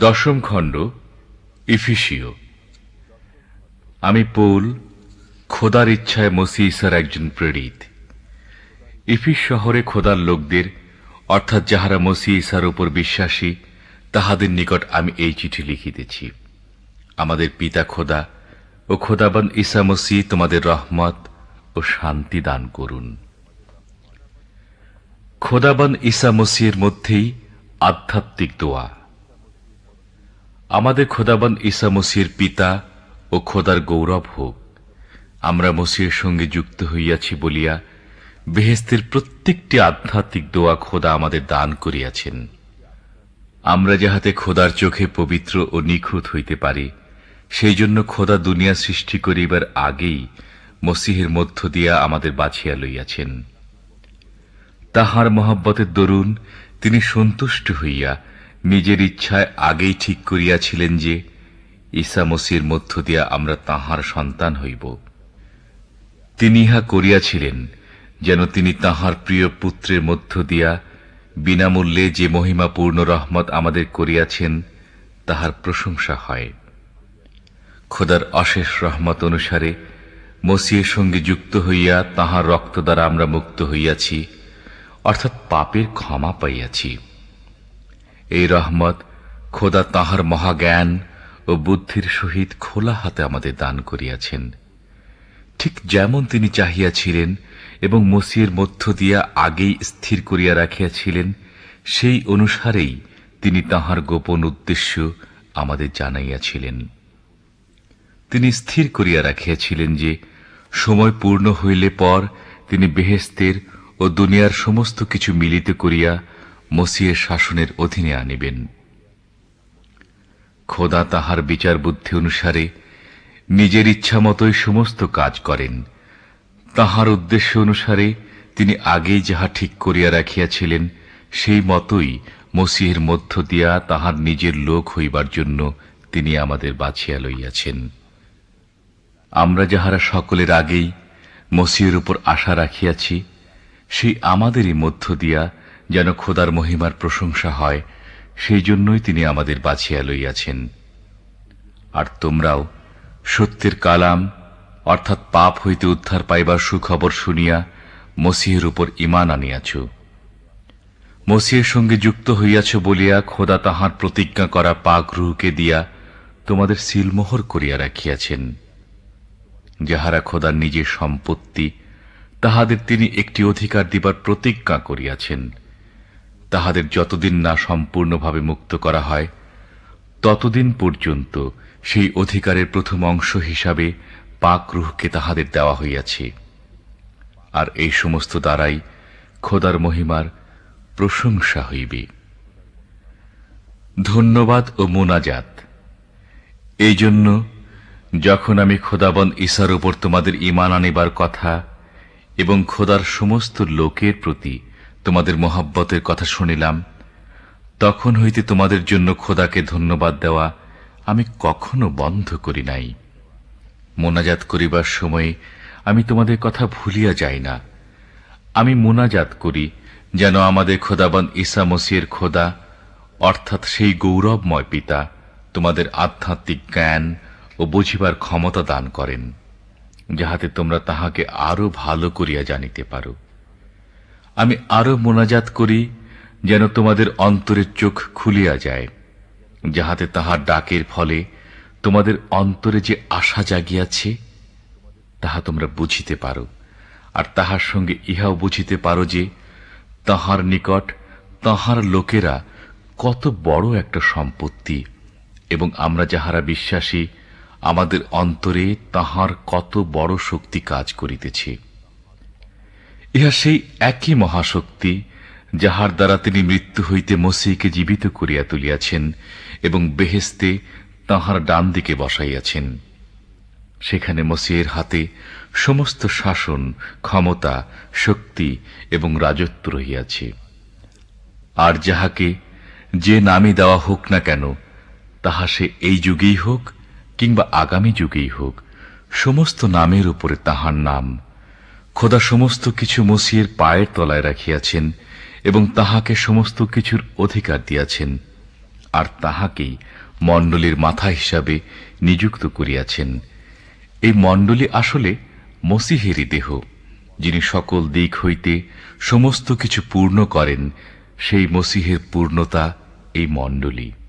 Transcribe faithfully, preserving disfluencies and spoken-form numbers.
দশম খণ্ড ইফিসীয়। আমি পৌল, খোদার ইচ্ছায় মসিহ ঈসার একজন প্রেরিত। ইফিস শহরে খোদার লোকদের, অর্থাৎ যাহারা মসিহ ঈসার উপর বিশ্বাসী, তাহাদের নিকট আমি এই চিঠি লিখিতেছি। আমাদের পিতা খোদা ও খোদাবন্দ ঈসা মসিহ তোমাদের রহমত ও শান্তি দান করুন। খোদাবন্দ ঈসা মসিহের মধ্যেই আধ্যাত্মিক দোয়া। আমাদের খোদাবন্দ ঈসা মসিহের পিতা ও খোদার গৌরব হোক। আমরা মসিহের সঙ্গে যুক্ত হইয়াছি বলিয়া বেহেশতের প্রত্যেকটি আধ্যাত্মিক দোয়া খোদা আমাদের দান করিয়াছেন। আমরা যাহাতে খোদার চোখে পবিত্র ও নিখুঁত হইতে পারি, সেই জন্য খোদা দুনিয়া সৃষ্টি করিবার আগেই মসিহের মধ্য দিয়া আমাদের বাছিয়া লইয়াছেন। তাহার মহব্বতের দরুন তিনি সন্তুষ্ট হইয়া নিজের ইচ্ছায় আগেই ঠিক করিয়াছিলেন যে ঈসা মসিহের মধ্য দিয়া আমরা তাঁহার সন্তান হইব। তিনি ইহা করিয়াছিলেন যেন তিনি তাঁহার প্রিয় পুত্রের মধ্য দিয়া বিনামূল্যে যে মহিমাপূর্ণ রহমত আমাদের করিয়াছেন, তাহার প্রশংসা হয়। খোদার অশেষ রহমত অনুসারে মসিহের সঙ্গে যুক্ত হইয়া তাঁহার রক্ত দ্বারা আমরা মুক্ত হইয়াছি, অর্থাৎ পাপের ক্ষমা পাইয়াছি। এই রহমত খোদা তাঁহার মহাজ্ঞান ও বুদ্ধির সহিত খোলা হাতে আমাদের দান করিয়াছেন। ঠিক যেমন তিনি চাহিয়াছিলেন এবং মসিহের মধ্য দিয়া আগেই স্থির করিয়া রাখিয়াছিলেন, সেই অনুসারেই তিনি তাঁহার গোপন উদ্দেশ্য আমাদের জানাইয়াছিলেন। তিনি স্থির করিয়া রাখিয়াছিলেন যে সময় পূর্ণ হইলে পর তিনি বেহেশতের ও দুনিয়ার সমস্ত কিছু মিলিত করিয়া মসিহের শাসনের অধীনে আনিবেন। খোদা তাহার বিচার বুদ্ধি অনুসারে নিজের ইচ্ছা মতোই সমস্ত কাজ করেন। তাহার উদ্দেশ্য অনুসারে তিনি আগেই যাহা ঠিক করিয়া রাখিয়াছিলেন, সেই মতোই মসিহের মধ্য দিয়া তাহার নিজের লোক হইবার জন্য তিনি আমাদের বাছিয়া লইয়াছেন। আমরা যাহারা সকলের আগেই মসিহের উপর আশা রাখিয়াছি, সেই আমাদেরই মধ্য দিয়া যেন খোদার মহিমার প্রশংসা হয়, সেই জন্যই তিনি আমাদের বাছিয়া লইয়াছেন। আর তোমরাও সত্যের কালাম, অর্থাৎ পাপ হইতে উদ্ধার পাইবার সুখবর শুনিয়া মসিহের উপর ঈমান আনিয়াছ। মসিহের সঙ্গে যুক্ত হইয়াছ বলিয়া খোদা তাহার প্রতিজ্ঞা করা পাক রূহকে দিয়া তোমাদের সিলমোহর করিয়া রাখিয়াছেন। যাহারা খোদার নিজের সম্পত্তি, তাহাদের তিনি একটি অধিকার দিবার প্রতিজ্ঞা করিয়াছেন। তাহাদের যতদিন না সম্পূর্ণভাবে মুক্ত করা হয়, ততদিন পর্যন্ত সেই অধিকারের প্রথম অংশ হিসাবে পাক রূহকে তাহাদের দেওয়া হইয়াছে। আর এই সমস্ত দ্বারাই খোদার মহিমার প্রশংসা হইবে। ধন্যবাদ ও মোনাজাত। এই জন্য যখন আমি খোদাবন্দ ঈসার উপর তোমাদের ঈমান আনিবার কথা এবং খোদার সমস্ত লোকের প্রতি তোমাদের মহব্বতের কথা শুনিলাম, তখন হইতে তোমাদের জন্য খোদাকে ধন্যবাদ দেওয়া আমি কখনো বন্ধ করি নাই। মোনাজাত করিবার সময় আমি তোমাদের কথা ভুলিয়া যাই না। আমি মোনাজাত করি যেন আমাদের খোদাবন্দ ঈসা মসিহের খোদা, অর্থাৎ সেই গৌরবময় পিতা, তোমাদের আধ্যাত্মিক জ্ঞান ও বুঝিবার ক্ষমতা দান করেন, যাহাতে তোমরা তাহাকে আরো ভালো করিয়া জানিতে পারো। আমি আরো মোনাজাত করি যেন তোমাদের অন্তরের চোখ খুলিয়া যায়, যাহাতে তাহার ডাকের ফলে তোমাদের অন্তরে যে আশা জাগিয়াছে, তাহা তোমরা বুঝিতে পারো, আর তাহার সঙ্গে ইহাও বুঝিতে পারো যে তাহার নিকট তাহার লোকেরা কত বড় একটা সম্পত্তি, এবং আমরা যাহারা বিশ্বাসী, আমাদের অন্তরে তাহার কত বড় শক্তি কাজ করিতেছে। ইহা সেই একই মহাশক্তি যাহার দ্বারা তিনি মৃত্যু হইতে মসিহকে জীবিত করিয়া তুলিয়াছেন এবং বেহেশতে তাঁহার ডান দিকে বসাইয়াছেন। সেখানে মসিহের হাতে সমস্ত শাসন, ক্ষমতা, শক্তি এবং রাজত্ব রহিয়াছে। আর যাহাকে যে নামই দেওয়া হোক না কেন, তাহা সে এই যুগেই হোক কিংবা আগামী যুগেই হোক, সমস্ত নামের উপরে তাহার নাম। খোদা সমস্ত কিছু মসিহের পায়ের তলায় রাখিয়াছেন এবং তাহাকে সমস্ত কিছুর অধিকার দিয়াছেন। আর তাহাকেই মণ্ডলীর মাথা হিসাবে নিযুক্ত করিয়াছেন। এই মণ্ডলী আসলে মসীহেরই দেহ, যিনি সকল দিক হইতে সমস্ত কিছু পূর্ণ করেন। সেই মসীহের পূর্ণতা এই মণ্ডলী।